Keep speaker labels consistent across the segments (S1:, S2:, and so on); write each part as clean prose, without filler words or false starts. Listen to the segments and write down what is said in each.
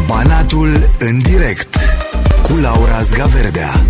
S1: Banatul în direct cu Laura Zgaverdea.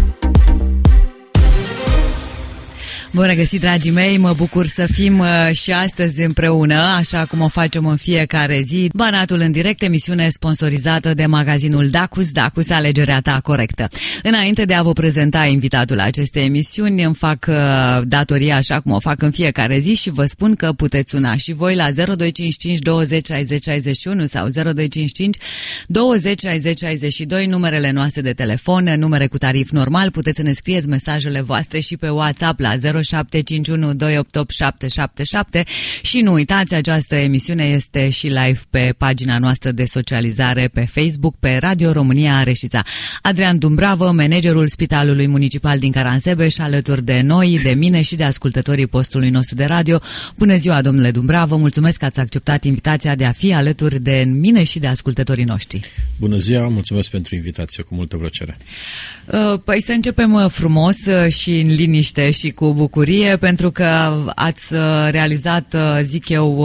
S2: Bun regăsit, dragii mei, mă bucur să fim și astăzi împreună, așa cum o facem în fiecare zi. Banatul în direct, emisiune sponsorizată de magazinul Dacus. Dacus, alegerea ta corectă. Înainte de a vă prezenta invitatul acestei emisiuni, îmi fac datoria așa cum o fac în fiecare zi și vă spun că puteți suna și voi la 0255 20 60 61 sau 0255 20 60 62, numerele noastre de telefon, numere cu tarif normal. Puteți să ne scrieți mesajele voastre și pe WhatsApp la 0751 288 777 și nu uitați, această emisiune este și live pe pagina noastră de socializare pe Facebook, pe Radio România Reșița. Adrian Dumbravă, managerul Spitalului Municipal din Caransebeș, alături de noi, de mine și de ascultătorii postului nostru de radio. Bună ziua, domnule Dumbravă, mulțumesc că ați acceptat invitația de a fi alături de mine și de ascultătorii noștri.
S3: Bună ziua, mulțumesc pentru invitație, cu multă plăcere.
S2: Păi să începem frumos și în liniște și cu bucurie, pentru că ați realizat, zic eu,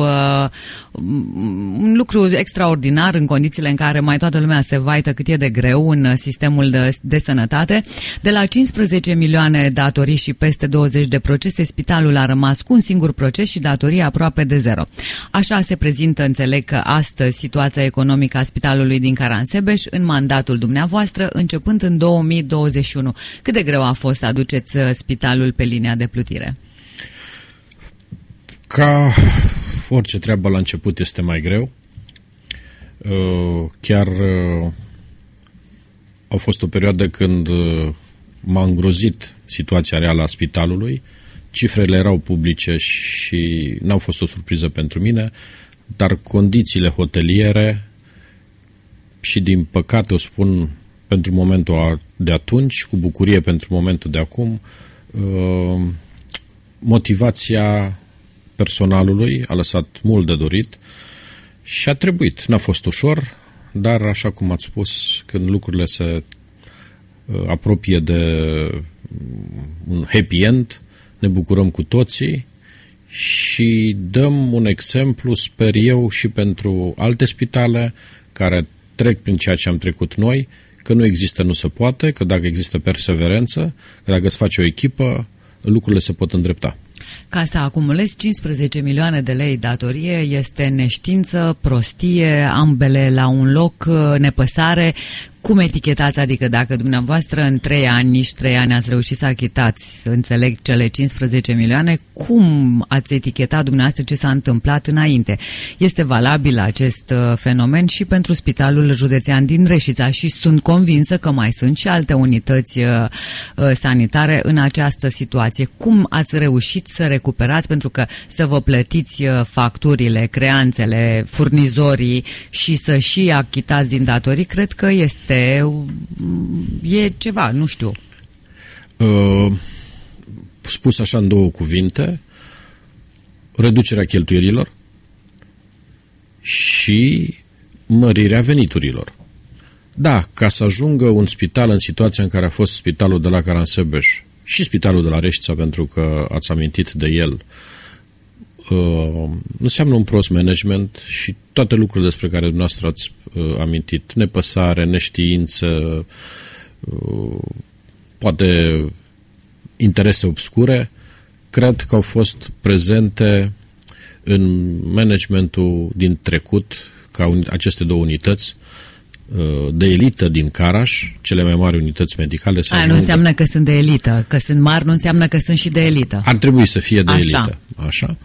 S2: un lucru extraordinar în condițiile în care mai toată lumea se vaită cât e de greu în sistemul de sănătate. De la 15 milioane datorii și peste 20 de procese, spitalul a rămas cu un singur proces și datorii aproape de zero. Așa se prezintă, înțeleg că astăzi, situația economică a spitalului din Caransebeș în mandatul dumneavoastră, începând în 2021. Cât de greu a fost să aduceți spitalul pe linia de plutire?
S3: Ca orice treabă la început este mai greu. Chiar a fost o perioadă când m-a îngrozit situația reală a spitalului. Cifrele erau publice și n-au fost o surpriză pentru mine, dar condițiile hoteliere și, din păcate, o spun pentru momentul de atunci, cu bucurie pentru momentul de acum, motivația personalului a lăsat mult de dorit și a trebuit. N-a fost ușor, dar, așa cum ați spus, când lucrurile se apropie de un happy end, ne bucurăm cu toții și dăm un exemplu, sper eu, și pentru alte spitale care trec prin ceea ce am trecut noi, că nu există, nu se poate, că dacă există perseverență, că dacă îți faci o echipă, lucrurile se pot îndrepta.
S2: Ca să acumulezi 15 milioane de lei datorie este neștiință, prostie, ambele la un loc, nepăsare. Cum etichetați? Adică dacă dumneavoastră în 3 ani, nici 3 ani ați reușit să achitați, înțeleg, cele 15 milioane, cum ați etichetat dumneavoastră ce s-a întâmplat înainte? Este valabil acest fenomen și pentru Spitalul Județean din Reșița și sunt convinsă că mai sunt și alte unități sanitare în această situație. Cum ați reușit să recuperați, pentru că să vă plătiți facturile, creanțele, furnizorii și să și achitați din datorii, cred că e ceva, nu știu.
S3: Spus așa în 2 cuvinte, reducerea cheltuielilor și mărirea veniturilor. Da, ca să ajungă un spital în situația în care a fost spitalul de la Caransebeș și spitalul de la Reșița, pentru că ați amintit de el, înseamnă un prost management și toate lucrurile despre care dumneavoastră ați amintit, nepăsare, neștiință, poate interese obscure, cred că au fost prezente în managementul din trecut, ca aceste 2 unități de elită din Caraș, cele mai mari unități medicale.
S2: Nu înseamnă că sunt de elită, că sunt mari nu înseamnă că sunt și de elită.
S3: Ar trebui să fie de elită. Așa.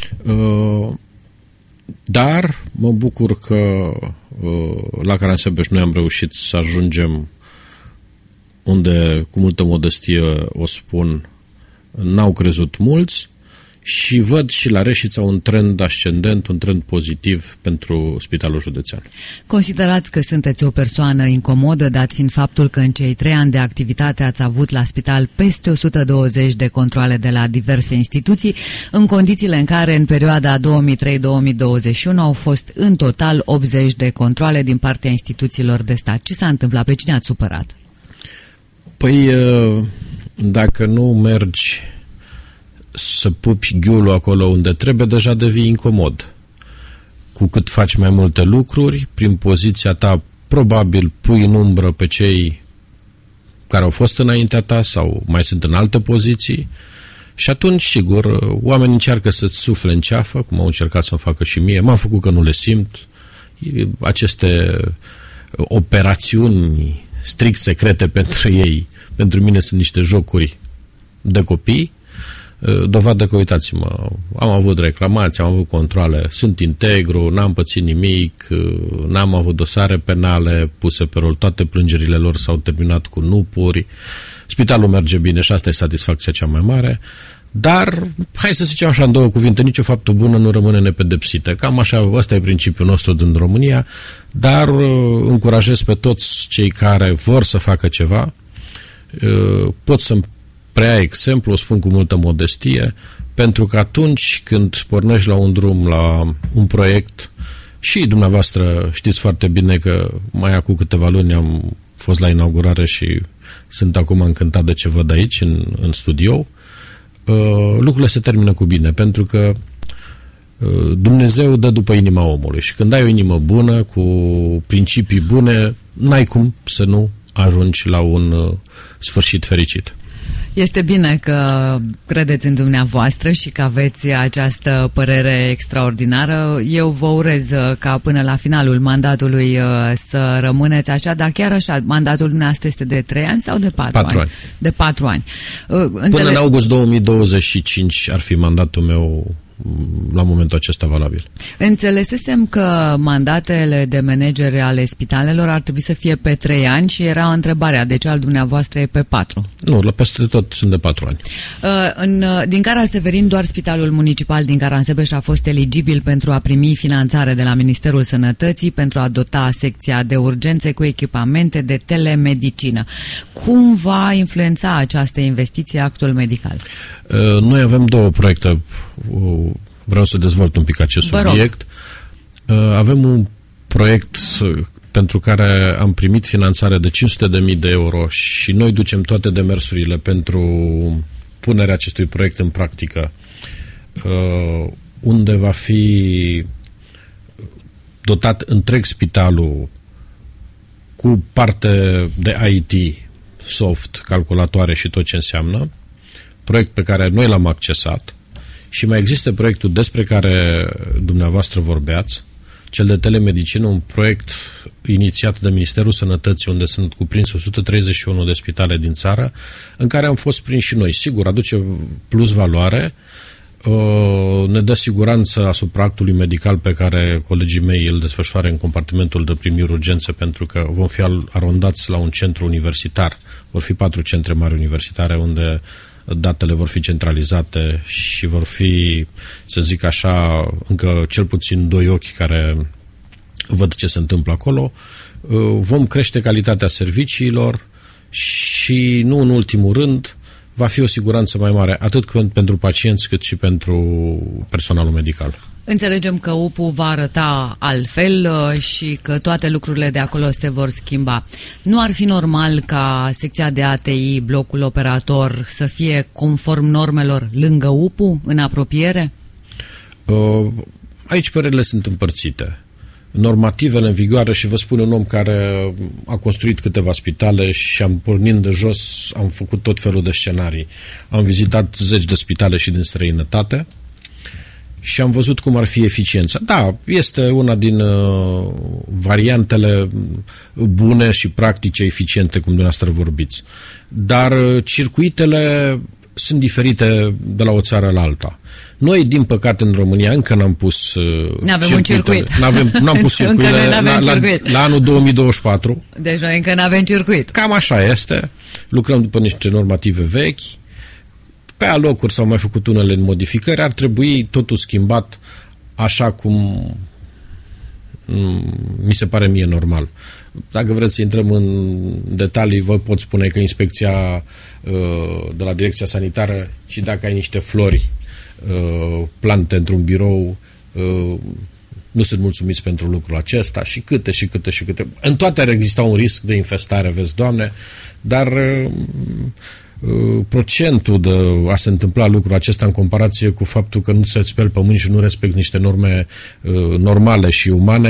S3: Dar mă bucur că la Caransebeș noi am reușit să ajungem unde, cu multă modestie o spun, n-au crezut mulți și văd și la Reșița un trend ascendent, un trend pozitiv pentru Spitalul Județean.
S2: Considerați că sunteți o persoană incomodă, dat fiind faptul că în cei 3 ani de activitate ați avut la spital peste 120 de controale de la diverse instituții, în condițiile în care în perioada 2003-2021 au fost în total 80 de controale din partea instituțiilor de stat. Ce s-a întâmplat? Pe cine ați supărat?
S3: Păi, dacă nu mergi să pupi ghiulul acolo unde trebuie, deja devii incomod. Cu cât faci mai multe lucruri, prin poziția ta probabil pui în umbră pe cei care au fost înaintea ta sau mai sunt în alte poziții și atunci, sigur, oamenii încearcă să-ți sufle în ceafă, cum au încercat să-mi facă și mie. M-am făcut că nu le simt. Aceste operațiuni strict secrete pentru ei, pentru mine sunt niște jocuri de copii. Dovadă că, uitați-mă, am avut reclamații, am avut controale, sunt integru, n-am pățit nimic, n-am avut dosare penale puse pe rol, toate plângerile lor s-au terminat cu nupuri, spitalul merge bine și asta e satisfacția cea mai mare, dar, hai să zicem așa în două cuvinte, nicio faptă bună nu rămâne nepedepsită. Cam așa, ăsta e principiul nostru din România, dar încurajez pe toți cei care vor să facă ceva, pot să-mi preia exemplu, o spun cu multă modestie, pentru că atunci când pornești la un drum, la un proiect, și dumneavoastră știți foarte bine că mai acum câteva luni am fost la inaugurare și sunt acum încântat de ce văd aici, în studio, lucrurile se termină cu bine, pentru că Dumnezeu dă după inima omului și când ai o inimă bună, cu principii bune, n-ai cum să nu ajungi la un sfârșit fericit.
S2: Este bine că credeți în dumneavoastră și că aveți această părere extraordinară. Eu vă urez ca până la finalul mandatului să rămâneți așa, dar chiar așa, mandatul dumneavoastră este de 3 ani sau de 4 ani?
S3: 4 ani.
S2: De 4 ani.
S3: Până în august 2025 ar fi mandatul meu la momentul acesta valabil.
S2: Înțelesesem că mandatele de managere ale spitalelor ar trebui să fie pe 3 ani și era întrebarea, de ce al dumneavoastră e pe 4?
S3: Nu, la peste tot sunt de 4 ani.
S2: Din Cara-Severin, doar Spitalul Municipal din Caransebeș a fost eligibil pentru a primi finanțare de la Ministerul Sănătății pentru a dota secția de urgențe cu echipamente de telemedicină. Cum va influența această investiție actul medical?
S3: Noi avem 2 proiecte. Vreau să dezvolt un pic acest subiect. Avem un proiect pentru care am primit finanțare de 500.000 de euro și noi ducem toate demersurile pentru punerea acestui proiect în practică, unde va fi dotat întreg spitalul cu parte de IT, soft, calculatoare și tot ce înseamnă, proiect pe care noi l-am accesat. Și mai există proiectul despre care dumneavoastră vorbeați, cel de telemedicină, un proiect inițiat de Ministerul Sănătății, unde sunt cuprinse 131 de spitale din țară, în care am fost prinși și noi. Sigur, aduce plus valoare, ne dă siguranță asupra actului medical pe care colegii mei îl desfășoară în compartimentul de primiri urgențe, pentru că vom fi arondați la un centru universitar. Vor fi 4 centre mari universitare unde datele vor fi centralizate și vor fi, să zic așa, încă cel puțin 2 ochi care văd ce se întâmplă acolo. Vom crește calitatea serviciilor și, nu în ultimul rând, va fi o siguranță mai mare, atât pentru pacienți cât și pentru personalul medical.
S2: Înțelegem că UPU va arăta altfel și că toate lucrurile de acolo se vor schimba. Nu ar fi normal ca secția de ATI, blocul operator, să fie conform normelor lângă UPU, în apropiere?
S3: Aici părerile sunt împărțite. Normativele în vigoare, și vă spun un om care a construit câteva spitale și am pornind de jos, am făcut tot felul de scenarii. Am vizitat 10 de spitale și din străinătate și am văzut cum ar fi eficiența. Da, este una din variantele bune și practice eficiente, cum dumneavoastră vorbiți. Dar circuitele sunt diferite de la o țară la alta. Noi, din păcate, în România încă n-am pus
S2: n-avem un circuit.
S3: N-am pus circuitele la anul 2024.
S2: Deci noi încă n-avem circuit.
S3: Cam așa este. Lucrăm după niște normative vechi. Pe alocuri s-au mai făcut unele modificări. Ar trebui totul schimbat așa cum mi se pare mie normal. Dacă vreți să intrăm în detalii, vă pot spune că inspecția de la Direcția Sanitară, și dacă ai niște flori plante într-un birou, nu sunt mulțumiți pentru lucrul acesta și câte. În toate ar exista un risc de infestare, vezi, Doamne, dar procentul de a se întâmpla lucrul acesta în comparație cu faptul că nu se speli pe mâini și nu respect niște norme normale și umane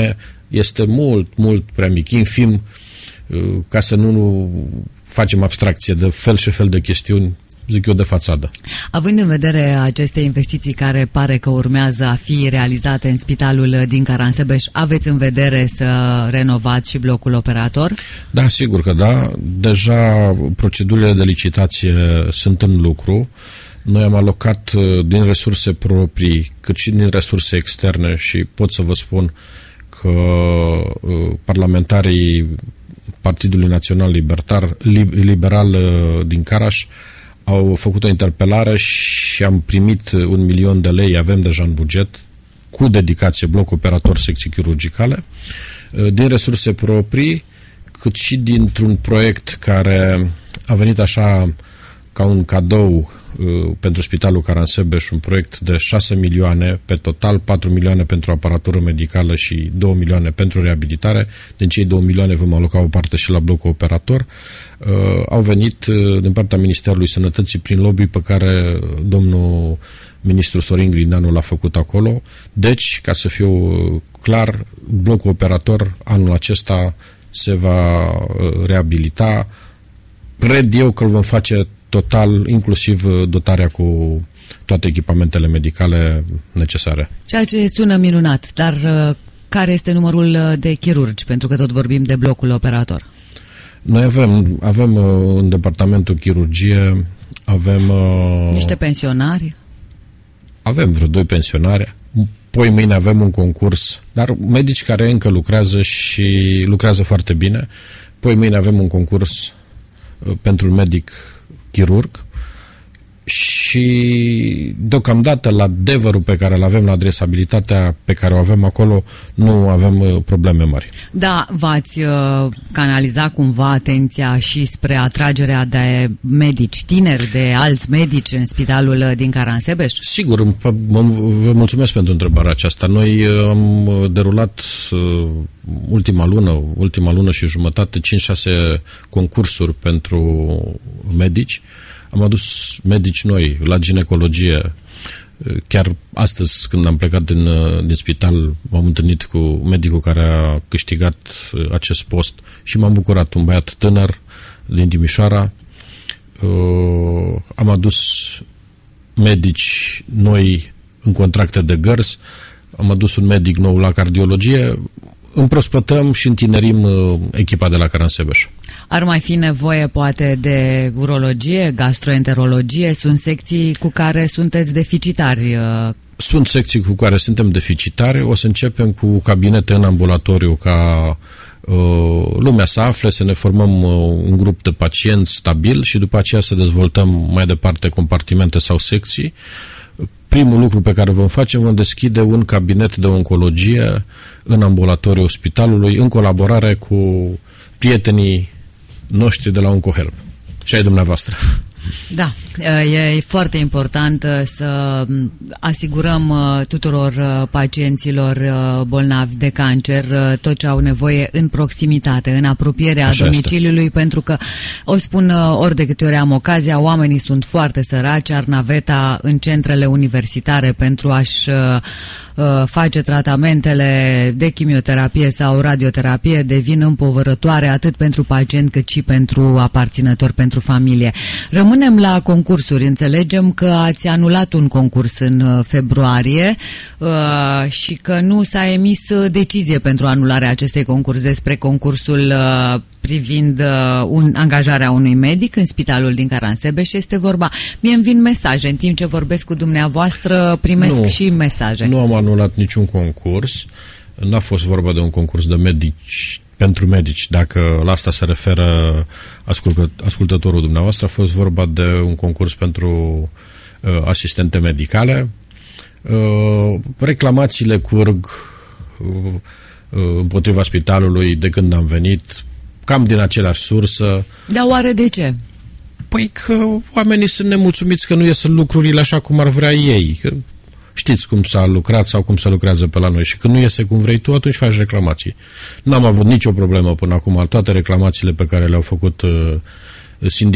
S3: este mult, mult prea mic, infim, ca să nu facem abstracție de fel și fel de chestiuni, zic eu, de fațadă.
S2: Având în vedere aceste investiții care pare că urmează a fi realizate în spitalul din Caransebeș, aveți în vedere să renovați și blocul operator?
S3: Da, sigur că da. Deja procedurile de licitație sunt în lucru. Noi am alocat din resurse proprii, cât și din resurse externe și pot să vă spun că parlamentarii Partidului Național Liberal din Caraș au făcut o interpelare și am primit 1 milion de lei, avem deja în buget, cu dedicație bloc operator secții chirurgicale, din resurse proprii, cât și dintr-un proiect care a venit așa ca un cadou pentru Spitalul Caransebeș, un proiect de 6 milioane pe total, 4 milioane pentru aparatură medicală și 2 milioane pentru reabilitare. Din cei 2 milioane vom aloca o parte și la blocul operator. Au venit din partea Ministerului Sănătății prin lobby pe care domnul ministru Sorin Grindeanu l-a făcut acolo. Deci, ca să fiu clar, blocul operator anul acesta se va reabilita. Cred eu că îl vom face total, inclusiv dotarea cu toate echipamentele medicale necesare.
S2: Ceea ce sună minunat, dar care este numărul de chirurgi? Pentru că tot vorbim de blocul operator.
S3: Noi avem în departamentul chirurgie, avem...
S2: Niște pensionari?
S3: Avem vreo 2 pensionari. Poi mâine avem un concurs, dar medici care încă lucrează și lucrează foarte bine. Poi mâine avem un concurs pentru medic chirurg și deocamdată la adevărul pe care îl avem, la adresabilitatea pe care o avem acolo, nu avem probleme mari. Da,
S2: v-ați canalizat cumva atenția și spre atragerea de medici tineri, de alți medici în spitalul din Caransebeș? Sigur,
S3: vă mulțumesc pentru întrebarea aceasta. Noi am derulat ultima lună și jumătate 5-6 concursuri pentru medici. Am adus medici noi la ginecologie. Chiar astăzi, când am plecat din spital, m-am întâlnit cu medicul care a câștigat acest post și m-am bucurat, un băiat tânăr din Timișoara. Am adus medici noi în contracte de gărzi, am adus un medic nou la cardiologie. Împrospătăm și întinerim echipa de la Caransebeș.
S2: Ar mai fi nevoie poate de urologie, gastroenterologie? Sunt secții cu care sunteți deficitari?
S3: Sunt secții cu care suntem deficitari. O să începem cu cabinete în ambulatoriu ca lumea să afle, să ne formăm un grup de pacienți stabil și după aceea să dezvoltăm mai departe compartimente sau secții. Primul lucru pe care vom face, vom deschide un cabinet de oncologie în ambulatoriul spitalului, în colaborare cu prietenii noștri de la OncoHelp și ai dumneavoastră.
S2: Da, e foarte important să asigurăm tuturor pacienților bolnavi de cancer tot ce au nevoie în proximitate, în apropierea așa domiciliului, este. Pentru că, o spun ori de câte ori am ocazia, oamenii sunt foarte săraci, ar naveta în centrele universitare pentru a-și face tratamentele de chimioterapie sau radioterapie devin împovărătoare atât pentru pacient cât și pentru aparținător, pentru familie. Rămânem la concursuri. Înțelegem că ați anulat un concurs în februarie și că nu s-a emis decizie pentru anularea acestui concurs. Despre concursul privind angajarea unui medic în spitalul din Caransebeș este vorba. Mie îmi vin mesaje. În timp ce vorbesc cu dumneavoastră, primesc și mesaje.
S3: Nu am anulat niciun concurs. N-a fost vorba de un concurs de medici pentru medici, dacă la asta se referă ascultătorul dumneavoastră. A fost vorba de un concurs pentru asistente medicale. Reclamațiile curg împotriva spitalului de când am venit, cam din aceleași sursă.
S2: Dar oare de ce?
S3: Păi că oamenii sunt nemulțumiți că nu ies lucrurile așa cum ar vrea ei. Că știți cum s-a lucrat sau cum se lucrează pe la noi și când nu iese cum vrei tu, atunci faci reclamații. N-am avut nicio problemă până acum. Toate reclamațiile pe care le-au făcut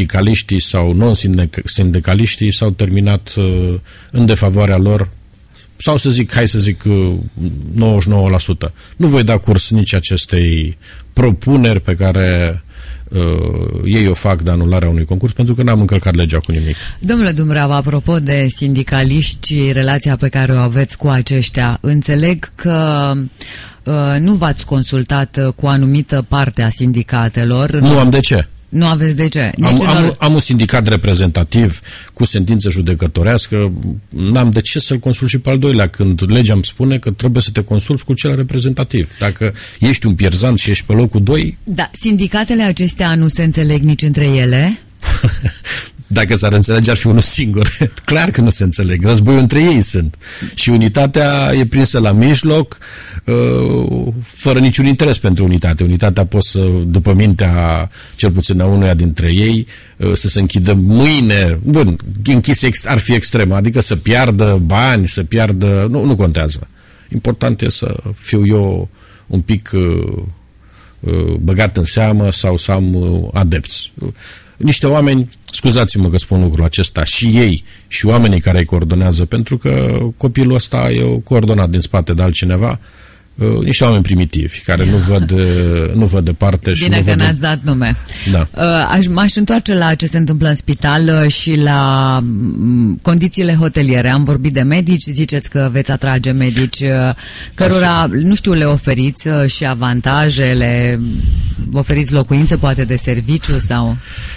S3: sindicaliștii sau non-sindicaliștii s-au terminat în defavoarea lor sau hai să zic 99%. Nu voi da curs nici acestei propuneri pe care ei o fac de anularea unui concurs, pentru că n-am încălcat legea cu nimic.
S2: Domnule Dumbrava, apropo de sindicaliști și relația pe care o aveți cu aceștia, înțeleg că nu v-ați consultat cu o anumită parte a sindicatelor.
S3: Nu am de ce.
S2: Nu aveți de ce.
S3: Am un sindicat reprezentativ cu sentință judecătorească, n-am de ce să-l consult și pe al doilea, când legea îmi spune că trebuie să te consulți cu cel reprezentativ. Dacă ești un pierzant și ești pe locul 2...
S2: Da, sindicatele acestea nu se înțeleg nici între ele?
S3: Dacă s-ar înțelege, ar fi unul singur. Clar că nu se înțeleg. Războiul între ei sunt. Și unitatea e prinsă la mijloc, fără niciun interes pentru unitate. Unitatea poate să, după mintea cel puțin a unuia dintre ei, să se închidă mâine. Bun, închis ar fi extrem, adică să piardă bani, să piardă... Nu contează. Important e să fiu eu un pic băgat în seamă sau să am adepți. Niște oameni, scuzați-mă că spun lucrul acesta, și ei și oamenii care îi coordonează, pentru că copilul ăsta e coordonat din spate de altcineva, niște oameni primitivi, care nu văd departe.
S2: Bine
S3: și
S2: că n-ați dat nume.
S3: Da.
S2: M-aș întoarce la ce se întâmplă în spital și la condițiile hoteliere. Am vorbit de medici, ziceți că veți atrage medici cărora, nu știu, le oferiți și avantaje, le oferiți locuințe poate de serviciu sau...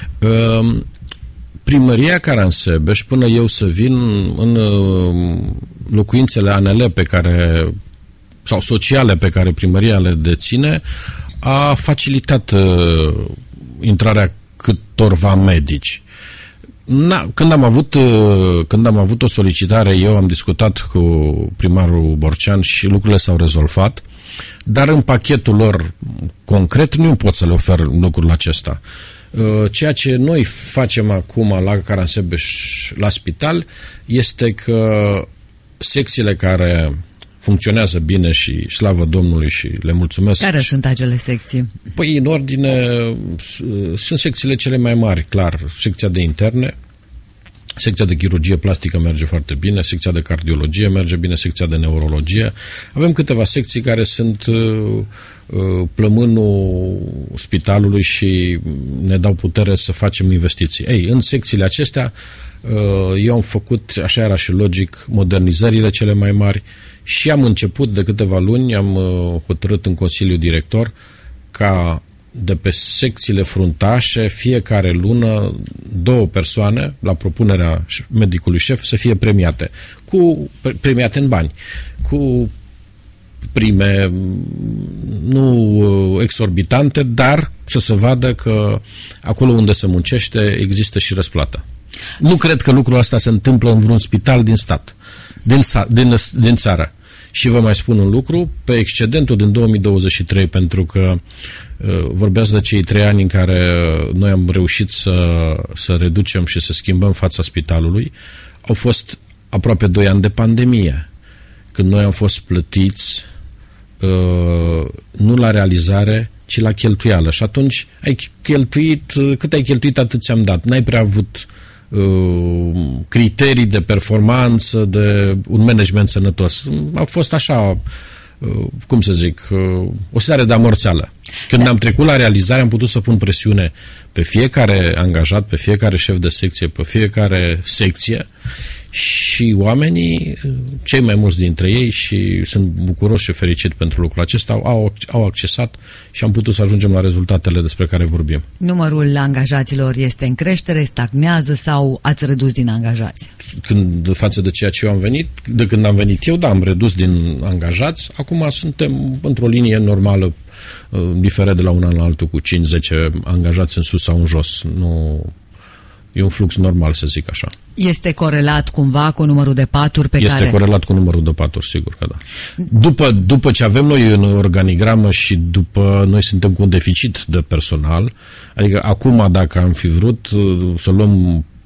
S3: Primăria Caransebeș, până eu să vin în locuințele ANL pe care, sau sociale pe care primăria le deține, a facilitat intrarea câtorva medici. Când am avut o solicitare, eu am discutat cu primarul Borcean și lucrurile s-au rezolvat, dar în pachetul lor concret nu pot să le ofer lucrul acesta. Ceea ce noi facem acum la Caransebeș, la spital, este că secțiile care funcționează bine și slavă Domnului și le mulțumesc.
S2: Care sunt acele secții?
S3: Păi, în ordine, sunt secțiile cele mai mari, clar. Secția de interne, secția de chirurgie plastică merge foarte bine, secția de cardiologie merge bine, secția de neurologie. Avem câteva secții care sunt plămânul spitalului și ne dau putere să facem investiții. În secțiile acestea eu am făcut, așa era și logic, modernizările cele mai mari și am început de câteva luni, am hotărât în Consiliul Director ca de pe secțiile fruntașe, fiecare lună, 2 persoane, la propunerea medicului șef, să fie premiate. Premiate în bani. Cu prime nu exorbitante, dar să se vadă că acolo unde se muncește există și răsplată. Nu cred că lucrul ăsta se întâmplă în vreun spital din stat, din țară. Și vă mai spun un lucru, pe excedentul din 2023, pentru că vorbeați de cei 3 ani în care noi am reușit să reducem și să schimbăm fața spitalului, au fost aproape 2 ani de pandemie, când noi am fost plătiți nu la realizare, ci la cheltuială. Și atunci cât ai cheltuit, atât ți-am dat. N-ai prea avut criterii de performanță, de un management sănătos. A fost așa, cum să zic, o stare de amorțeală. Când am trecut la realizare, am putut să pun presiune pe fiecare angajat, pe fiecare șef de secție, pe fiecare secție și oamenii, cei mai mulți dintre ei, și sunt bucuros și fericit pentru lucrul acesta, au accesat și am putut să ajungem la rezultatele despre care vorbim.
S2: Numărul angajaților este în creștere, stagnează sau ați redus din angajați?
S3: Față de ceea ce eu am venit, de când am venit eu, da, am redus din angajați, acum suntem într-o linie normală, diferă de la un an la altul cu 5-10 angajați în sus sau în jos. Nu... E un flux normal, să zic așa.
S2: Este corelat cumva cu numărul de paturi pe care...
S3: Este corelat cu numărul de paturi, sigur că da. După ce avem noi în organigramă și după noi suntem cu un deficit de personal, adică acum dacă am fi vrut să luăm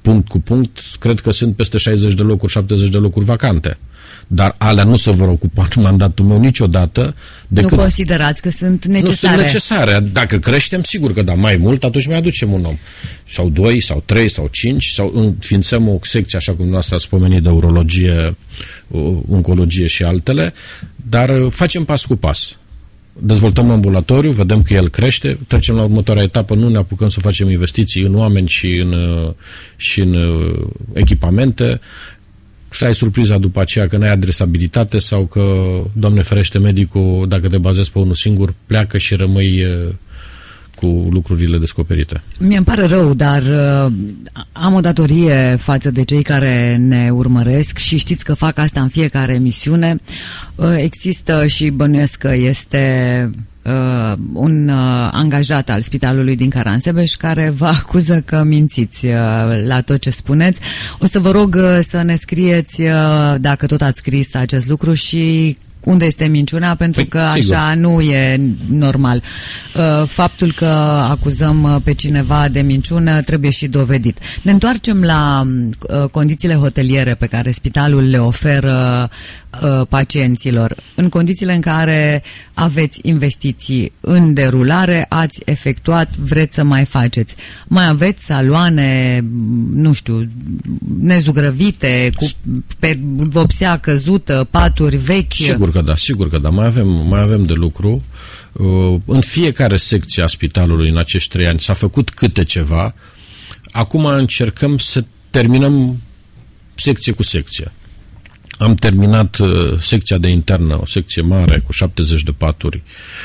S3: punct cu punct, cred că sunt peste 60 de locuri, 70 de locuri vacante. Dar alea nu se vor ocupa în mandatul meu niciodată.
S2: Nu considerați că sunt necesare?
S3: Nu sunt necesare. Dacă creștem, sigur că da, mai mult, atunci mai aducem un om. Sau 2, sau 3, sau 5, sau înființăm o secție, așa cum dumneavoastră ați pomenit, de urologie, oncologie și altele, dar facem pas cu pas. Dezvoltăm ambulatoriu, vedem că el crește, trecem la următoarea etapă, nu ne apucăm să facem investiții în oameni și în echipamente, să ai surpriza după aceea că n-ai adresabilitate sau că, Doamne ferește, medicul, dacă te bazezi pe unul singur, pleacă și rămâi cu lucrurile descoperite.
S2: Mi-e pare rău, dar am o datorie față de cei care ne urmăresc și știți că fac asta în fiecare emisiune. Există și bănuiesc că este un angajat al spitalului din Caransebeș care vă acuză că mințiți la tot ce spuneți. O să vă rog să ne scrieți, dacă tot ați scris acest lucru, și unde este minciuna, pentru că
S3: sigur,
S2: așa nu e normal. Faptul că acuzăm pe cineva de minciună trebuie și dovedit. Ne întoarcem la condițiile hoteliere pe care spitalul le oferă pacienților. În condițiile în care aveți investiții în derulare, ați efectuat, vreți să mai faceți. Mai aveți saloane, nu știu, nezugrăvite, cu vopsea căzută, paturi vechi?
S3: Sigur că da. Mai avem de lucru. În fiecare secție a spitalului în acești 3 ani s-a făcut câte ceva. Acum încercăm să terminăm secție cu secție. Am terminat secția de internă, o secție mare cu 70 de paturi,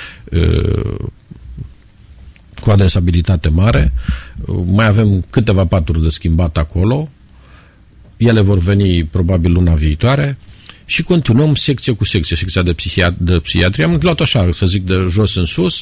S3: cu adresabilitate mare. Mai avem câteva paturi de schimbat acolo. Ele vor veni probabil luna viitoare. Și continuăm secție cu secție. Secția de psihiatrie am luat așa, să zic, de jos în sus,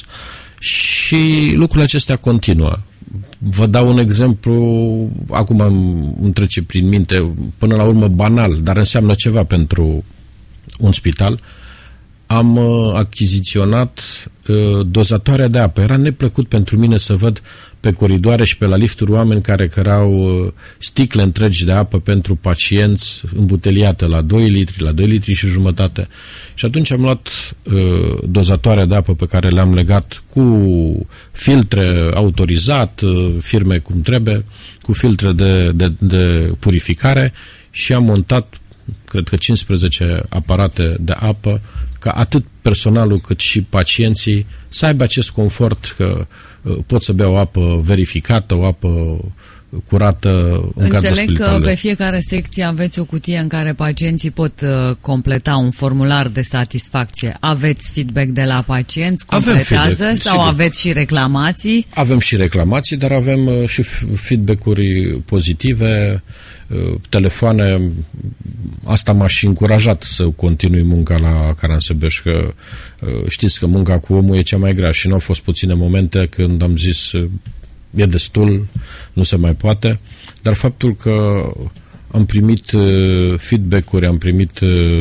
S3: și lucrurile acestea continuă. Vă dau un exemplu, acum îmi trece prin minte, până la urmă banal, dar înseamnă ceva pentru un spital. Am achiziționat dozatoarea de apă. Era neplăcut pentru mine să văd pe coridoare și pe la lifturi oameni care cărau sticle întregi de apă pentru pacienți, îmbuteliată la 2 litri, la 2 litri și jumătate. Și atunci am luat dozatoarea de apă pe care le-am legat cu filtre autorizat, firme cum trebuie, cu filtre de purificare, și am montat, cred că 15 aparate de apă, ca atât personalul cât și pacienții să aibă acest confort că pot să bea o apă verificată, o apă curată în cadrul spitalului.
S2: Înțeleg că pe fiecare secție aveți o cutie în care pacienții pot completa un formular de satisfacție. Aveți feedback de la pacienți? Completează? Feedback, sau sigur, aveți și reclamații?
S3: Avem și reclamații, dar avem și feedback-uri pozitive, telefoane. Asta m-a și încurajat să continui munca la Caransebeș, că știți că munca cu omul e cea mai grea și nu au fost puține momente când am zis e destul, nu se mai poate, dar faptul că am primit feedback-uri, am primit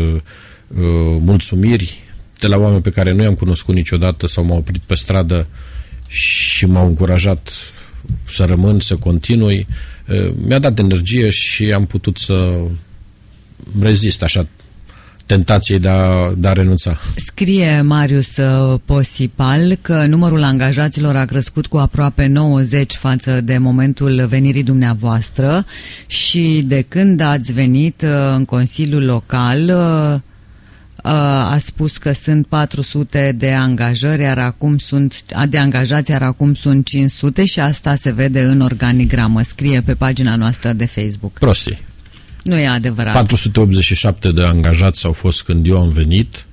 S3: mulțumiri de la oameni pe care nu i-am cunoscut niciodată sau m-au oprit pe stradă și m-au încurajat să rămân, să continui, mi-a dat energie și am putut să rezist așa tentației de a renunța.
S2: Scrie Marius Posipal că numărul angajaților a crescut cu aproape 90 față de momentul venirii dumneavoastră și de când ați venit în Consiliul Local a spus că sunt 400 de angajări, iar acum de angajați, iar acum sunt 500 și asta se vede în organigramă. Scrie pe pagina noastră de Facebook.
S3: Prostii.
S2: Nu e adevărat.
S3: 487 de angajați au fost când eu am venit.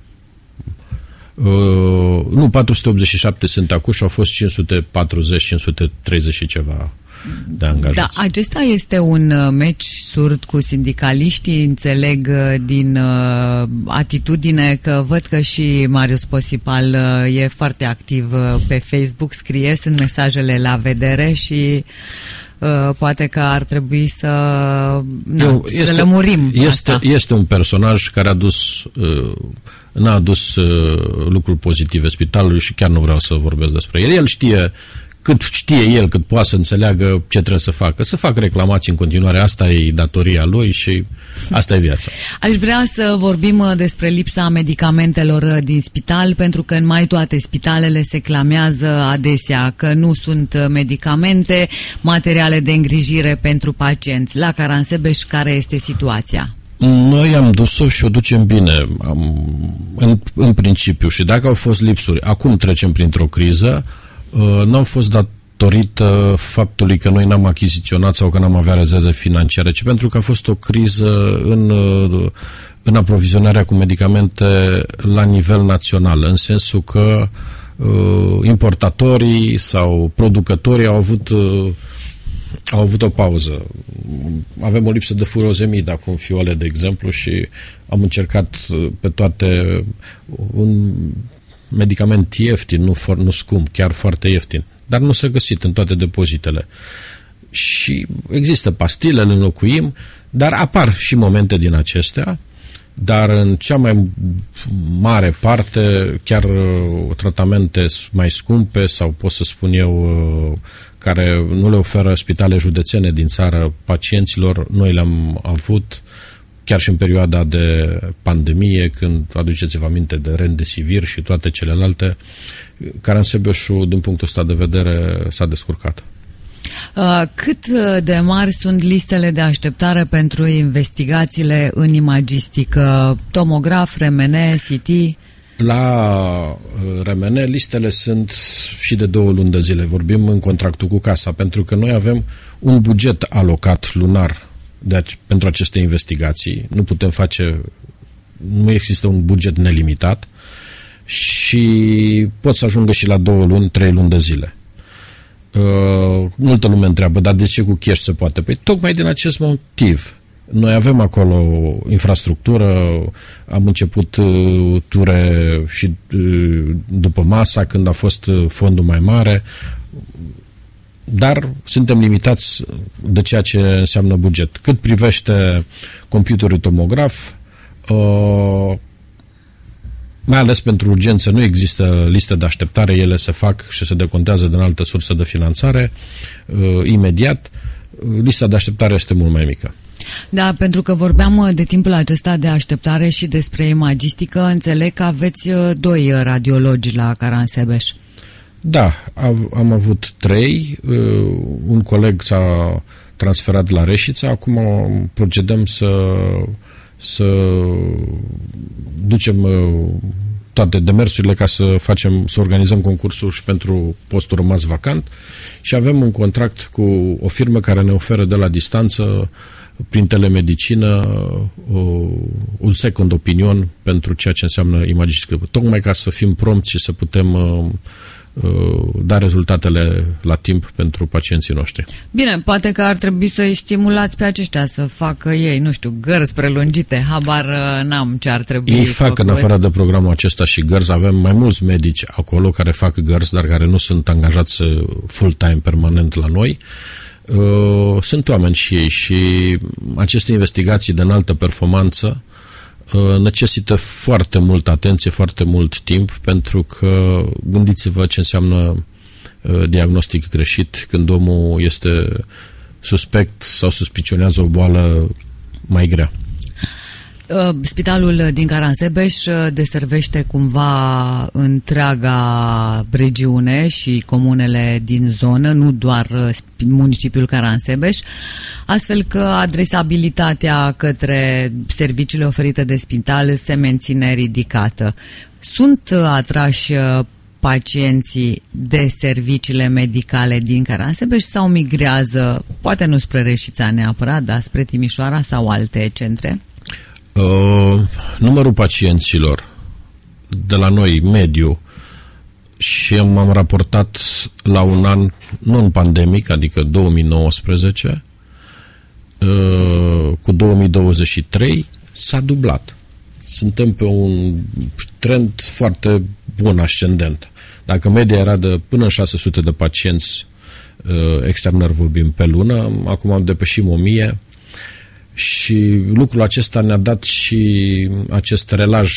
S3: Nu, 487 sunt acum și au fost 540-530 și ceva de angajați.
S2: Da, acesta este un meci surd cu sindicaliștii, înțeleg din atitudine, că văd că și Marius Posipal e foarte activ pe Facebook, scrie, sunt mesajele la vedere și poate că ar trebui să lămurim asta.
S3: Este un personaj care n-a adus lucruri pozitive spitalului și chiar nu vreau să vorbesc despre el. El știe cât știe el, cât poate să înțeleagă ce trebuie să facă. Să facă reclamații în continuare, asta e datoria lui și asta e viața.
S2: Aș vrea să vorbim despre lipsa medicamentelor din spital, pentru că în mai toate spitalele se clamează adesea că nu sunt medicamente, materiale de îngrijire pentru pacienți. La Caransebeș, care este situația?
S3: Noi am dus-o și o ducem bine, în principiu, și dacă au fost lipsuri, acum trecem printr-o criză, n-au fost datorită faptului că noi n-am achiziționat sau că n-am avea rezerve financiare, ci pentru că a fost o criză în aprovizionarea cu medicamente la nivel național, în sensul că importatorii sau producătorii au avut o pauză. Avem o lipsă de furozemid acum, fiole, de exemplu, și am încercat pe toate un medicament ieftin, nu scump, chiar foarte ieftin, dar nu s-a găsit în toate depozitele. Și există pastile, le înlocuim, dar apar și momente din acestea, dar în cea mai mare parte, chiar tratamente mai scumpe sau pot să spun eu care nu le oferă spitale județene din țară pacienților, noi le-am avut chiar și în perioada de pandemie, când, aduceți-vă aminte, de Remdesivir și toate celelalte. Caransebeșul, din punctul ăsta de vedere, s-a descurcat.
S2: Cât de mari sunt listele de așteptare pentru investigațiile în imagistică? Tomograf, RMN, CT?
S3: La RMN listele sunt și de 2 luni de zile. Vorbim în contractul cu casa, pentru că noi avem un buget alocat lunar pentru aceste investigații. Nu putem face, nu există un buget nelimitat și pot să ajungă și la 2 luni, 3 luni de zile. Multă lume întreabă, dar de ce cu cash se poate? Păi tocmai din acest motiv. Noi avem acolo infrastructură, am început ture și după masa, când a fost fondul mai mare, dar suntem limitați de ceea ce înseamnă buget. Cât privește computerul tomograf, mai ales pentru urgență nu există listă de așteptare, ele se fac și se decontează din altă sursă de finanțare imediat. Lista de așteptare este mult mai mică.
S2: Da, pentru că vorbeam de timpul acesta de așteptare și despre imagistică, înțeleg că aveți 2 radiologi la Caransebeș. Da,
S3: am avut 3, un coleg s-a transferat la Reșița, acum procedăm să ducem toate demersurile ca să organizăm concursul și pentru postul rămas vacant și avem un contract cu o firmă care ne oferă de la distanță, prin telemedicină, un second opinion pentru ceea ce înseamnă imagistică, tocmai ca să fim prompți și să putem da rezultatele la timp pentru pacienții noștri.
S2: Bine, poate că ar trebui să-i stimulați pe aceștia să facă ei, nu știu, gărzi prelungite, habar n-am ce ar trebui
S3: ei fac în afară de programul acesta și gărzi. Avem mai mulți medici acolo care fac gărzi, dar care nu sunt angajați full-time permanent la noi. Sunt oameni și ei și aceste investigații de înaltă performanță necesită foarte multă atenție, foarte mult timp, pentru că gândiți-vă ce înseamnă diagnostic greșit când omul este suspect sau suspicionează o boală mai grea.
S2: Spitalul din Caransebeș deservește cumva întreaga regiune și comunele din zonă, nu doar municipiul Caransebeș, astfel că adresabilitatea către serviciile oferite de spital se menține ridicată. Sunt atrași pacienții de serviciile medicale din Caransebeș sau migrează, poate nu spre Reșița neapărat, dar spre Timișoara sau alte centre?
S3: Numărul pacienților de la noi mediu, și m-am raportat la un an non-pandemic, adică 2019, cu 2023 s-a dublat. Suntem pe un trend foarte bun, ascendent. Dacă media era de până în 600 de pacienți externari vorbim pe lună, acum am depășit 1000. Și lucrul acesta ne-a dat și acest relaj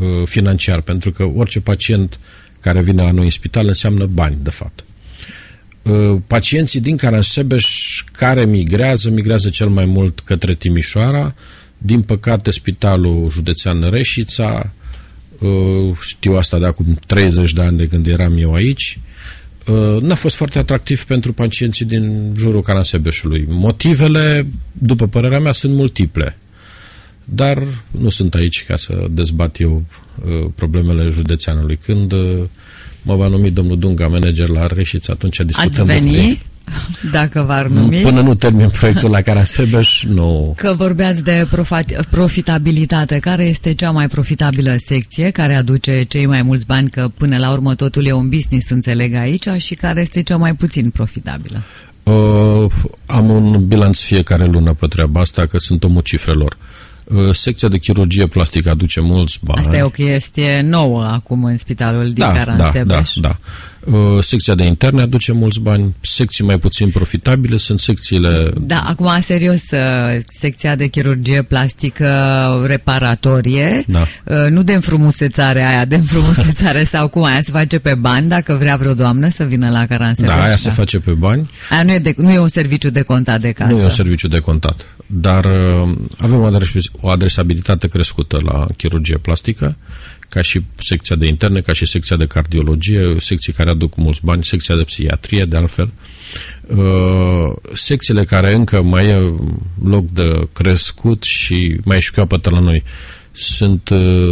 S3: financiar, pentru că orice pacient care vine la noi în spital înseamnă bani, de fapt. Pacienții din Caransebeș care migrează cel mai mult către Timișoara. Din păcate, Spitalul Județean Reșița, știu asta de acum 30 de ani de când eram eu aici, n-a fost foarte atractiv pentru pacienții din jurul Caransebeșului. Motivele, după părerea mea, sunt multiple. Dar nu sunt aici ca să dezbat eu problemele județeanului. Când mă va numi domnul Dunga manager la Reșița, atunci discutăm despre ei.
S2: Dacă v-ar numi.
S3: Până nu termin proiectul la Caransebeș, nu.
S2: Că vorbeați de profitabilitate. Care este cea mai profitabilă secție care aduce cei mai mulți bani, că până la urmă totul e un business, înțeleg aici, și care este cea mai puțin profitabilă?
S3: Am un bilanț fiecare lună pe treaba asta, că sunt omul cifrelor. Secția de chirurgie plastică aduce mulți bani.
S2: Asta e o chestie nouă acum în spitalul din Caransebeș.
S3: Da. Secția de interne aduce mulți bani, secții mai puțin profitabile sunt secțiile...
S2: Da, acum, serios, secția de chirurgie plastică reparatorie, nu de înfrumusețare aia, de înfrumusețare sau cum aia se face pe bani, dacă vrea vreo doamnă să vină la Caransebeș.
S3: Da, aia se face pe bani.
S2: Aia nu e un serviciu de contat de casă.
S3: Nu e un serviciu de contat, dar avem o adresabilitate crescută la chirurgie plastică, ca și secția de interne, ca și secția de cardiologie, secții care aduc mulți bani, secția de psihiatrie, de altfel. Secțiile care încă mai e loc de crescut și mai șchioapătă la noi sunt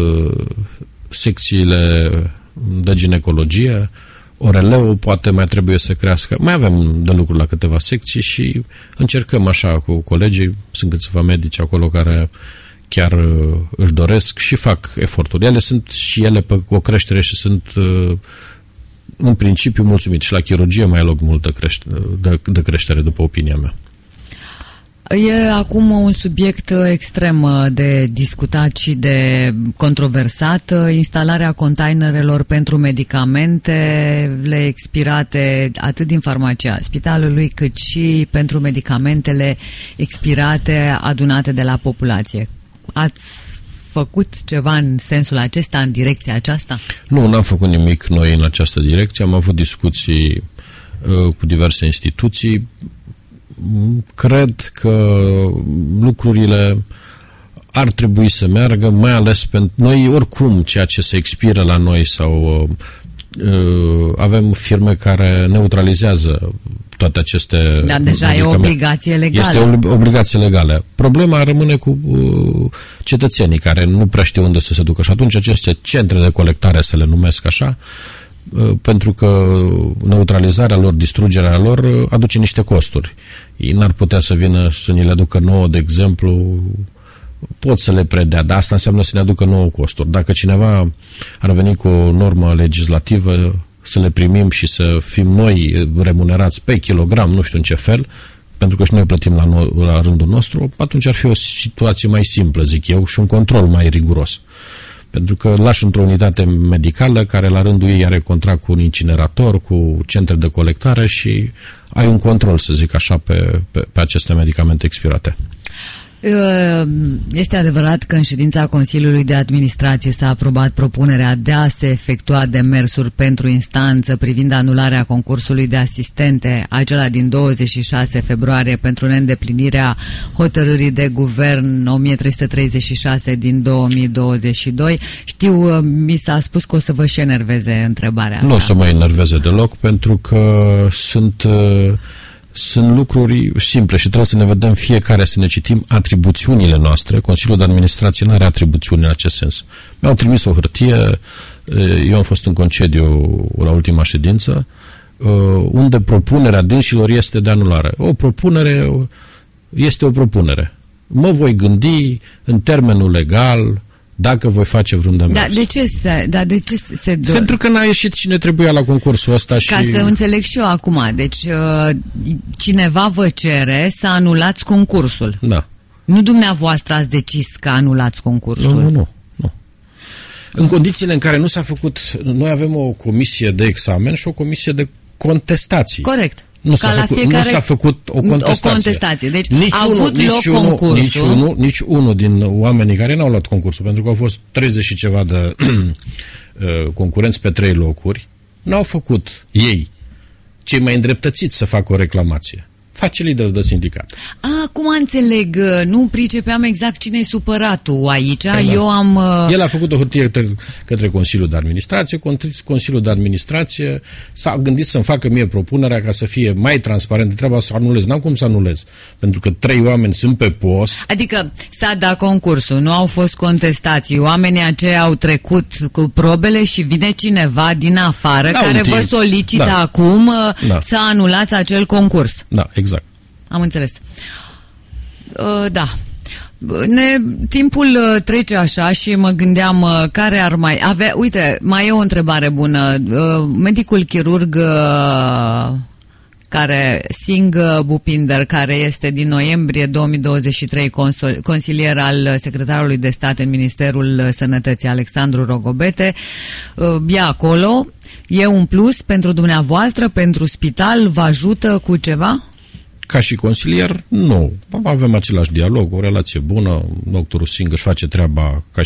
S3: secțiile de ginecologie, ORL-ul poate mai trebuie să crească. Mai avem de lucru la câteva secții și încercăm așa cu colegii, sunt câțiva medici acolo care chiar își doresc și fac eforturi. Ele sunt și ele pe o creștere și sunt în principiu mulțumit. Și la chirurgie mai e loc mult de creștere, după opinia mea.
S2: E acum un subiect extrem de discutat și de controversat, instalarea containerelor pentru medicamentele expirate atât din farmacia spitalului, cât și pentru medicamentele expirate adunate de la populație. Ați făcut ceva în sensul acesta, în direcția aceasta? Nu,
S3: n-am făcut nimic noi în această direcție. Am avut discuții cu diverse instituții. Cred că lucrurile ar trebui să meargă, mai ales pentru noi, oricum, ceea ce se expiră la noi sau avem firme care neutralizează toate aceste...
S2: Dar deja e o obligație legală.
S3: Este o obligație legală. Problema rămâne cu cetățenii care nu prea știu unde să se ducă și atunci aceste centre de colectare, să le numesc așa, pentru că neutralizarea lor, distrugerea lor aduce niște costuri. Ei n-ar putea să vină să ni le aducă nouă, de exemplu, pot să le predea, dar asta înseamnă să ne aducă nouă costuri. Dacă cineva ar veni cu o normă legislativă, să le primim și să fim noi remunerați pe kilogram, nu știu în ce fel, pentru că și noi plătim la rândul nostru, atunci ar fi o situație mai simplă, zic eu, și un control mai riguros. Pentru că lași într-o unitate medicală care la rândul ei are contract cu un incinerator, cu centre de colectare și ai un control, să zic așa, pe aceste medicamente expirate.
S2: Este adevărat că în ședința Consiliului de Administrație s-a aprobat propunerea de a se efectua demersuri pentru instanță privind anularea concursului de asistente, acela din 26 februarie, pentru neîndeplinirea hotărârii de guvern 1336 din 2022. Știu, mi s-a spus că o să vă și enerveze întrebarea asta.
S3: Nu o să mă enerveze deloc, pentru că sunt lucruri simple și trebuie să ne vedem fiecare, să ne citim atribuțiunile noastre. Consiliul de Administrație nu are atribuțiuni în acest sens. Mi-au trimis o hârtie, eu am fost în concediu la ultima ședință, unde propunerea dânșilor este de anulare. O propunere este o propunere. Mă voi gândi în termenul legal dacă voi face vreun demers.
S2: De ce se
S3: Pentru că n-a ieșit cine trebuia la concursul ăsta și...
S2: Ca să înțeleg și eu acum. Deci cineva vă cere să anulați concursul.
S3: Da.
S2: Nu dumneavoastră ați decis că anulați concursul.
S3: Nu. În condițiile în care nu s-a făcut... Noi avem o comisie de examen și o comisie de contestații.
S2: Corect.
S3: Nu s-a făcut o contestație.
S2: Deci
S3: nici unul din oamenii care n-au luat concursul, pentru că au fost 30 și ceva de concurenți pe 3 locuri, n-au făcut ei cei mai îndreptățiți să facă o reclamație. Face liderul de sindicat.
S2: Acum înțeleg, nu pricepeam exact cine-i supăratul aici. Eu am...
S3: El a făcut o hârtie către Consiliul de Administrație, Consiliul de Administrație s-a gândit să-mi facă mie propunerea ca să fie mai transparent treaba, să anulez. N-am cum să anulez, pentru că 3 oameni sunt pe post.
S2: Adică s-a dat concursul, nu au fost contestații, oamenii aceia au trecut cu probele și vine cineva din afară care vă solicită acum să anulați acel concurs.
S3: Da, exact.
S2: Am înțeles. Da. Timpul trece așa și mă gândeam care ar mai avea... Uite, mai e o întrebare bună. Medicul chirurg Singh Bhupinder, care este din noiembrie 2023 consilier al secretarului de stat în Ministerul Sănătății, Alexandru Rogobete, e acolo. E un plus pentru dumneavoastră, pentru spital? Vă ajută cu ceva?
S3: Ca și consilier, nu. Avem același dialog, o relație bună. Doctorul Singh își face treaba ca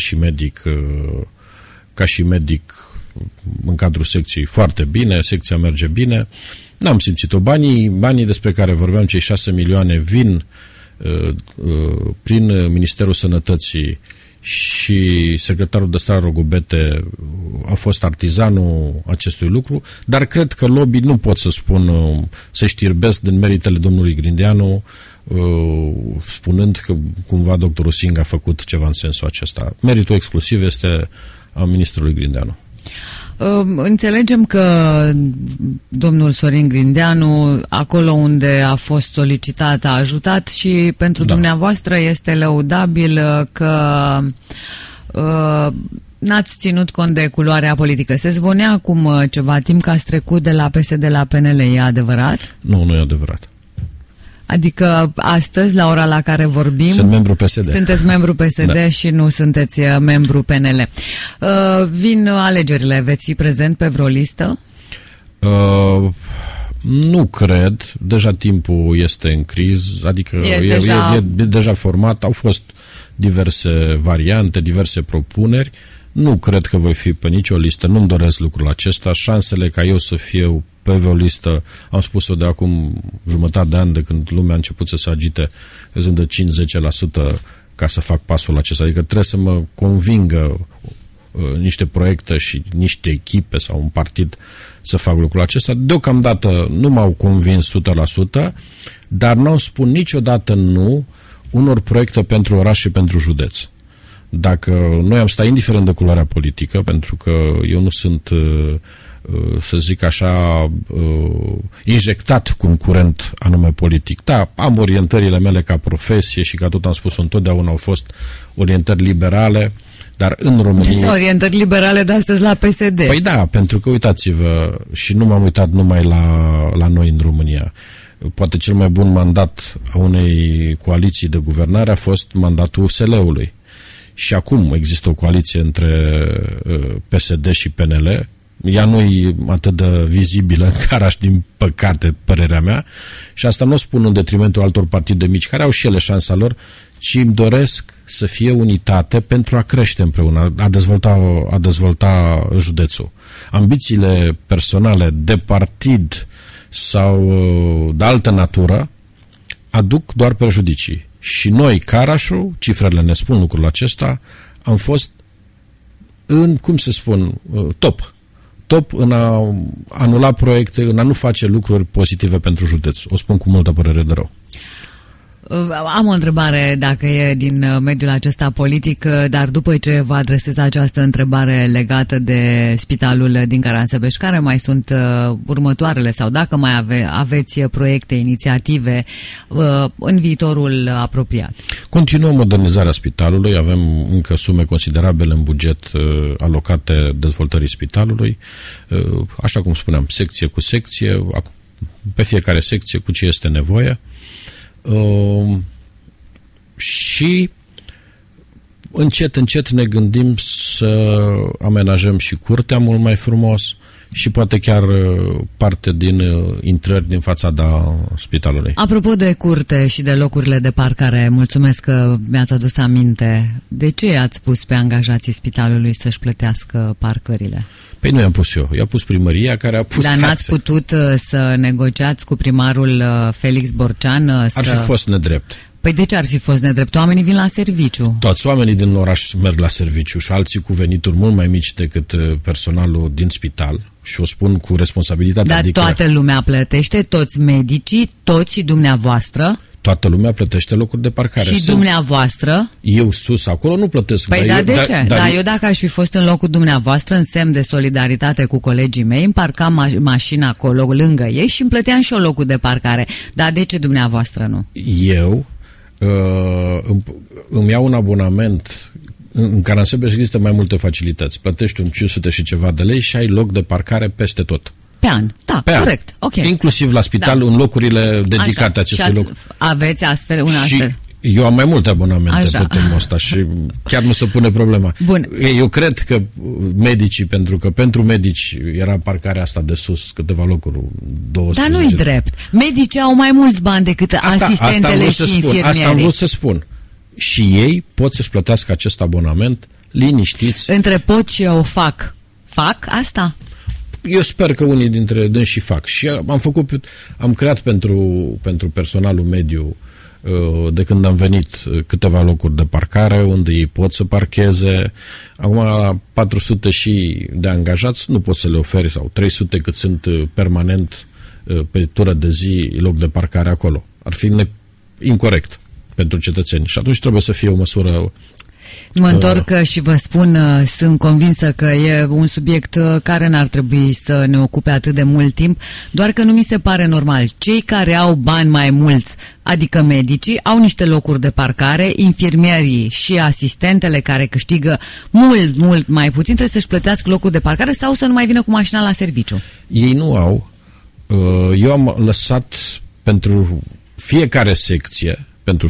S3: și medic în cadrul secției foarte bine, secția merge bine. N-am simțit-o. Banii despre care vorbeam, cei 6 milioane, vin prin Ministerul Sănătății și secretarul de stat Rogobete a fost artizanul acestui lucru, dar cred că lobby nu pot să spun, să știrbesc din meritele domnului Grindeanu, spunând că cumva doctorul Singh a făcut ceva în sensul acesta. Meritul exclusiv este a ministrului Grindeanu.
S2: Înțelegem că domnul Sorin Grindeanu, acolo unde a fost solicitat, a ajutat și pentru dumneavoastră este lăudabil că n-ați ținut cont de culoarea politică. Se zvonea acum ceva timp că ați trecut de la PSD la PNL, e adevărat?
S3: Nu e adevărat.
S2: Adică astăzi, la ora la care vorbim...
S3: Sunt membru PSD.
S2: Sunteți membru PSD și nu sunteți membru PNL. Vin alegerile. Veți fi prezent pe vreo listă?
S3: Nu cred. Deja timpul este în criză. Adică e deja format. Au fost diverse variante, diverse propuneri. Nu cred că voi fi pe nicio listă. Nu-mi doresc lucrul acesta. Șansele ca eu să fiu pe o listă, am spus-o de acum jumătate de an, de când lumea a început să se agite, sunt de 5-10% ca să fac pasul acesta. Adică trebuie să mă convingă niște proiecte și niște echipe sau un partid să fac lucrul acesta. Deocamdată nu m-au convins 100%, dar nu spun niciodată nu unor proiecte pentru oraș și pentru județ. Dacă noi am stat indiferent de culoarea politică, pentru că eu nu sunt, să zic așa, injectat cu un curent anume politic. Da, am orientările mele ca profesie și ca tot am spus, întotdeauna au fost orientări liberale, dar în România...
S2: Orientări liberale de astăzi la PSD.
S3: Păi da, pentru că uitați-vă, și nu m-am uitat numai la noi în România. Poate cel mai bun mandat a unei coaliții de guvernare a fost mandatul USL-ului. Și acum există o coaliție între PSD și PNL. Ea nu e atât de vizibilă în Caraș, din păcate, părerea mea. Și asta nu o spun în detrimentul altor partide mici, care au și ele șansa lor, ci îmi doresc să fie unitate pentru a crește împreună, a dezvolta județul. Ambițiile personale de partid sau de altă natură aduc doar prejudicii. Și noi, Carașul, cifrele ne spun lucrul acesta, am fost în, cum se spun, top în a anula proiecte, în a nu face lucruri pozitive pentru județ. O spun cu multă părere de rău.
S2: Am o întrebare, dacă e din mediul acesta politic, dar după ce vă adresez această întrebare legată de spitalul din Caransebeș, care mai sunt următoarele sau dacă mai aveți proiecte, inițiative în viitorul apropiat? Continuăm
S3: modernizarea spitalului, avem încă sume considerabile în buget alocate dezvoltării spitalului, așa cum spuneam, secție cu secție, pe fiecare secție cu ce este nevoie. Și încet ne gândim să amenajăm și curtea mult mai frumos și poate chiar parte din intrări din fațada spitalului.
S2: Apropo de curte și de locurile de parcare, mulțumesc că mi-ați adus aminte. De ce ați pus pe angajații spitalului să-și plătească parcările?
S3: Păi nu i-am pus eu, i-a pus primăria care a pus
S2: Dar
S3: taxe.
S2: n-ați putut să negociați cu primarul Felix Borcean?
S3: Ar fi fost nedrept.
S2: Păi de ce ar fi fost nedrept? Oamenii vin la serviciu.
S3: Toți oamenii din oraș merg la serviciu și alții cu venituri mult mai mici decât personalul din spital și o spun cu responsabilitate.
S2: Dar
S3: adică
S2: toată lumea plătește, toți medicii, toți și dumneavoastră?
S3: Toată lumea plătește locuri de parcare.
S2: Și dumneavoastră?
S3: Eu sus acolo nu plătesc.
S2: Păi da, de ce? Dar eu dacă aș fi fost în locul dumneavoastră, în semn de solidaritate cu colegii mei, îmi parcam mașina acolo lângă ei și îmi plăteam și eu locul de parcare. Dar de ce dumneavoastră nu?
S3: Eu îmi iau un abonament în Caransebeș există mai multe facilități. Plătești un 500 și ceva de lei și ai loc de parcare peste tot.
S2: Pe an, da,
S3: pe
S2: corect.
S3: An.
S2: Okay.
S3: Inclusiv la spital, în locurile dedicate acestui loc.
S2: Aveți astfel un astfel?
S3: Eu am mai multe abonamente pe temul ăsta și chiar nu se pune problema.
S2: Bun.
S3: Eu cred că medicii, pentru că pentru medici era parcarea asta de sus, câteva locuri, 200.
S2: Dar nu-i drept. Medicii au mai mulți bani decât asistentele și infirmierii.
S3: Asta am vrut să spun. Și ei pot să-și plătească acest abonament liniștiți.
S2: Între pot și o fac. Fac asta?
S3: Eu sper că unii dintre dânsi și fac. Și am creat pentru personalul mediu de când am venit câteva locuri de parcare unde ei pot să parcheze. Acum 400 și de angajați nu pot să le oferi, sau 300 cât sunt permanent pe tură de zi loc de parcare acolo. Ar fi incorect pentru cetățeni și atunci trebuie să fie o măsură.
S2: Mă întorc și vă spun, sunt convinsă că e un subiect care n-ar trebui să ne ocupe atât de mult timp, doar că nu mi se pare normal. Cei care au bani mai mulți, adică medicii, au niște locuri de parcare, infirmierii și asistentele care câștigă mult mai puțin trebuie să-și plătească locul de parcare sau să nu mai vină cu mașina la serviciu.
S3: Ei nu au. Eu am lăsat pentru fiecare secție,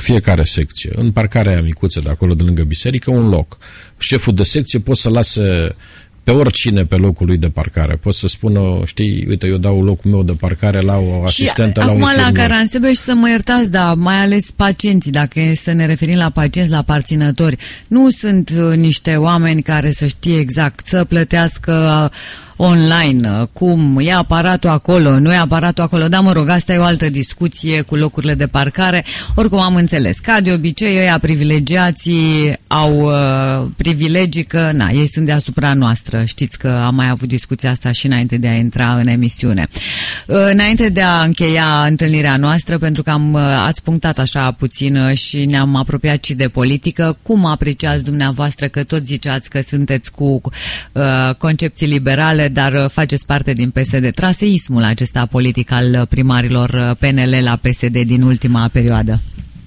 S3: în parcarea aia micuță de acolo, de lângă biserică, un loc. Șeful de secție poate să lase pe oricine pe locul lui de parcare. Poate să spună, știi, uite, eu dau locul meu de parcare la o asistentă, la un infirmier.
S2: Acum la Caransebeș, să mă iertați, dar mai ales pacienții, dacă e să ne referim la pacienți, la aparținători, nu sunt niște oameni care să știe exact să plătească online, cum e aparatul acolo, nu e aparatul acolo, dar mă rog, asta e o altă discuție cu locurile de parcare. Oricum am înțeles, ca de obicei, ăia privilegiații au privilegii că, ei sunt deasupra noastră. Știți că am mai avut discuția asta și înainte de a intra în emisiune. Înainte de a încheia întâlnirea noastră, pentru că ați punctat așa puțin și ne-am apropiat și de politică, cum apreciați dumneavoastră că tot ziceați că sunteți cu concepții liberale, dar faceți parte din PSD. Traseismul acesta politic al primarilor PNL la PSD din ultima perioadă?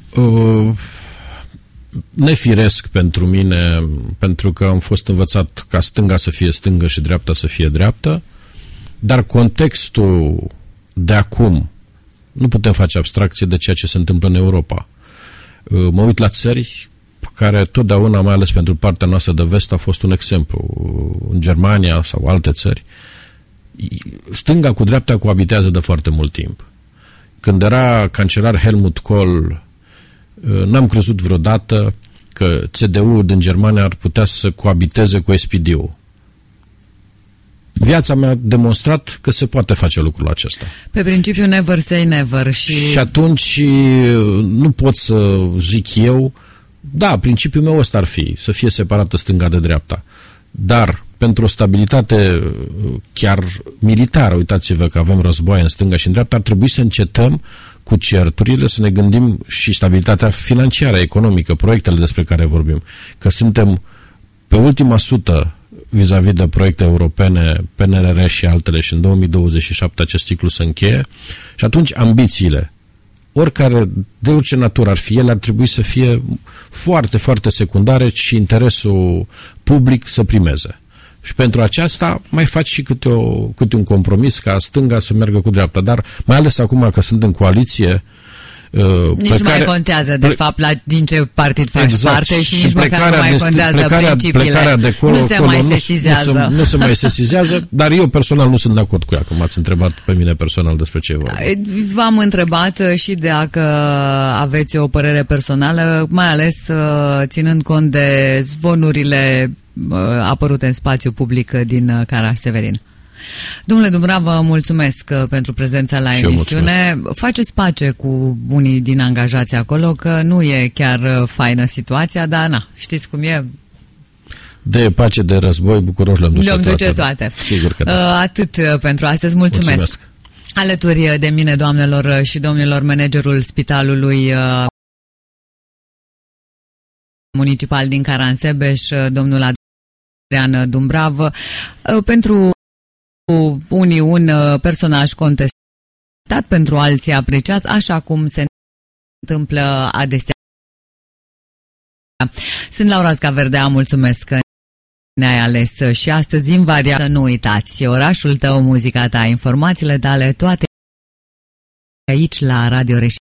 S3: Nefiresc pentru mine, pentru că am fost învățat ca stânga să fie stângă și dreapta să fie dreaptă, dar contextul de acum, nu putem face abstracție de ceea ce se întâmplă în Europa. Mă uit la țări care totdeauna, mai ales pentru partea noastră de vest, a fost un exemplu. În Germania sau alte țări, stânga cu dreapta coabitează de foarte mult timp. Când era cancelar Helmut Kohl, n-am crezut vreodată că CDU din Germania ar putea să coabiteze cu SPD-ul. Viața mea a demonstrat că se poate face lucrul acesta.
S2: Pe principiu never say never. Și
S3: atunci nu pot să zic eu, da, principiul meu ăsta ar fi, să fie separată stânga de dreapta. Dar pentru o stabilitate chiar militară, uitați-vă că avem războaie în stânga și în dreapta, ar trebui să încetăm cu certurile, să ne gândim și stabilitatea financiară, economică, proiectele despre care vorbim. Că suntem pe ultima sută vis-a-vis de proiecte europene, PNRR și altele, și în 2027 acest ciclu se încheie și atunci ambițiile, oricare, de orice natură ar fi ele, ar trebui să fie foarte, foarte secundare și interesul public să primeze. Și pentru aceasta mai faci și câte un compromis ca stânga să meargă cu dreapta. Dar mai ales acum că sunt în coaliție,
S2: Nici nu mai contează, de fapt, din ce partid faci parte și nici măcar nu mai contează principiile.
S3: Plecarea de acolo,
S2: nu se mai sesizează.
S3: Nu se mai sesizează, dar eu personal nu sunt de acord cu ea, că m-ați întrebat pe mine personal despre ce e vorba.
S2: V-am întrebat și dacă aveți o părere personală, mai ales ținând cont de zvonurile apărute în spațiu public din Caraș-Severin. Domnule Dumbrava, mulțumesc pentru prezența la emisiune. Faceți pace cu unii din angajați acolo, că nu e chiar faină situația, dar știți cum e.
S3: De pace, de război, bucuroși le-am
S2: duce toate.
S3: Sigur că da.
S2: Atât pentru astăzi. Mulțumesc. Alături de mine, doamnelor și domnilor, managerul Spitalului Municipal din Caransebeș, domnul Adrian Dumbrava, pentru unii un personaj contestat, pentru alții apreciat, așa cum se întâmplă adesea. Sunt Laura Scaverdea, mulțumesc că ne-ai ales și astăzi invariat. Să nu uitați, orașul tău, muzica ta, informațiile tale, toate aici la Radio Reș.